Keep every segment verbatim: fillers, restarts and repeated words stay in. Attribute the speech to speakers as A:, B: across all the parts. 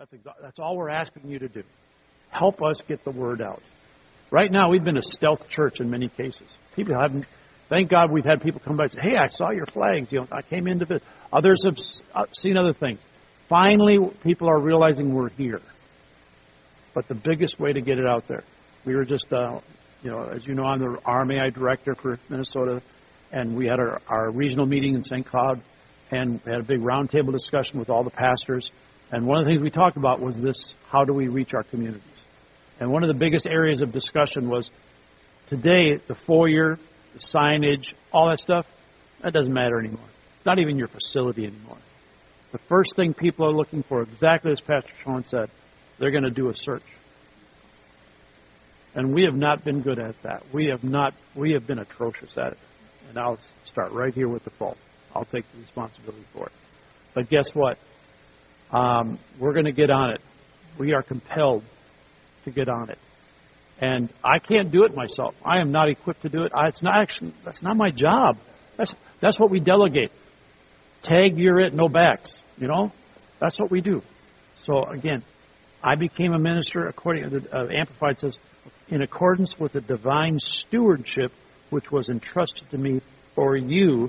A: That's exa- that's all we're asking you to do. Help us get the word out. Right now, we've been a stealth church in many cases. People haven't. Thank God we've had people come by and say, "Hey, I saw your flags. You know, I came into this." Others have seen other things. Finally, people are realizing we're here. But the biggest way to get it out there, we were just, uh, you know, as you know, I'm the R M A I director for Minnesota, and we had our, our regional meeting in Saint Cloud, and we had a big roundtable discussion with all the pastors. And one of the things we talked about was this: how do we reach our communities? And one of the biggest areas of discussion was today the foyer, the signage, all that stuff, that doesn't matter anymore. It's not even your facility anymore. The first thing people are looking for, exactly as Pastor Sean said, they're going to do a search. And we have not been good at that. We have not. We have been atrocious at it. And I'll start right here with the fault. I'll take the responsibility for it. But guess what? Um, we're going to get on it. We are compelled to get on it. And I can't do it myself. I am not equipped to do it. I, it's not actually. That's not my job. That's that's what we delegate. Tag, you're it, no backs. You know, that's what we do. So again, I became a minister according to the uh, Amplified says, in accordance with the divine stewardship which was entrusted to me for you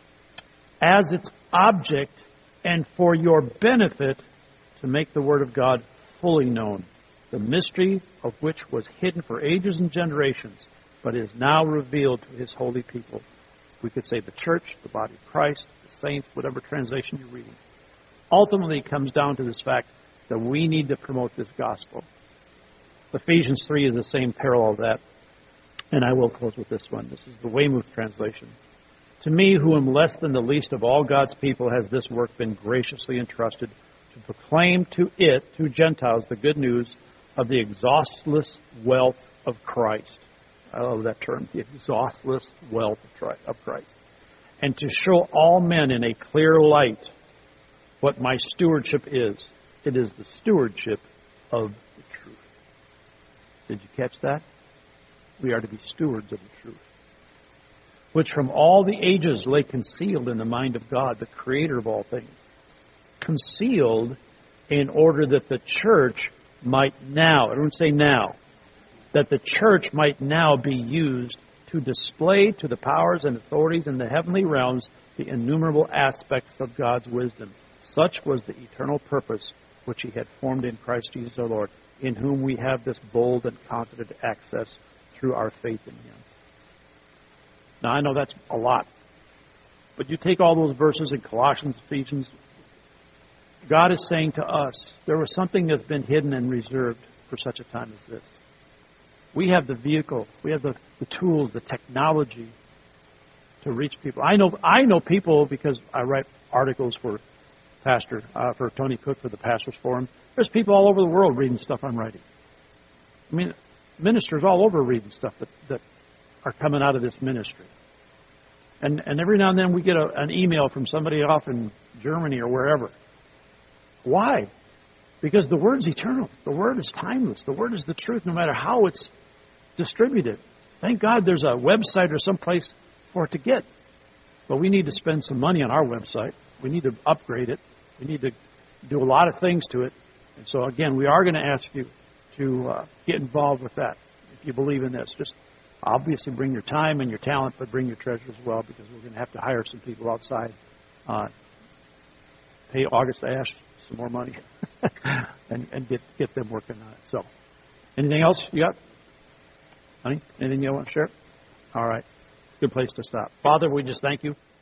A: as its object and for your benefit to make the Word of God fully known, the mystery of which was hidden for ages and generations, but is now revealed to His holy people. We could say the church, the body of Christ, the saints, whatever translation you're reading. Ultimately, it comes down to this fact that we need to promote this gospel. Ephesians three is the same parallel of that. And I will close with this one. This is the Weymouth translation. To me, who am less than the least of all God's people, has this work been graciously entrusted to proclaim to it, to Gentiles, the good news of the exhaustless wealth of Christ. I love that term, the exhaustless wealth of Christ. And to show all men in a clear light what my stewardship is. It is the stewardship of the truth. Did you catch that? We are to be stewards of the truth, which from all the ages lay concealed in the mind of God, the Creator of all things. Concealed in order that the church might now, I don't say now, that the church might now be used to display to the powers and authorities in the heavenly realms the innumerable aspects of God's wisdom. Such was the eternal purpose which He had formed in Christ Jesus our Lord, in whom we have this bold and confident access through our faith in Him. Now, I know that's a lot, but you take all those verses in Colossians, Ephesians, God is saying to us, there was something that's been hidden and reserved for such a time as this. We have the vehicle, we have the, the tools, the technology to reach people. I know I know people because I write articles for Pastor, uh, for Tony Cook for the Pastors Forum. There's people all over the world reading stuff I'm writing. I mean, ministers all over reading stuff that, that are coming out of this ministry. And and every now and then we get a, an email from somebody off in Germany or wherever. Why? Because the Word's eternal. The Word is timeless. The Word is the truth, no matter how it's distributed. Thank God there's a website or someplace for it to get. But we need to spend some money on our website. We need to upgrade it. We need to do a lot of things to it. And so, again, we are going to ask you to uh, get involved with that if you believe in this. Just obviously bring your time and your talent, but bring your treasure as well, because we're going to have to hire some people outside. Uh, pay August Ash some more money and, and get, get them working on it. So, anything else you got? Honey, anything you want to share? All right. Good place to stop. Father, we just thank you